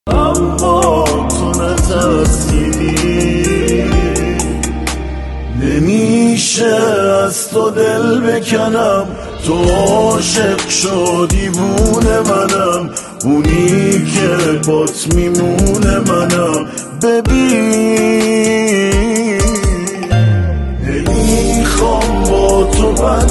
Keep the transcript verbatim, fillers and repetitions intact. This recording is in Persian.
اما تو نترسیدی. نمیشه از تو دل بکنم، تو عاشق شدی دیوونه منم، اونی که بات میمونه منم. ببین نمیخوام با تو بد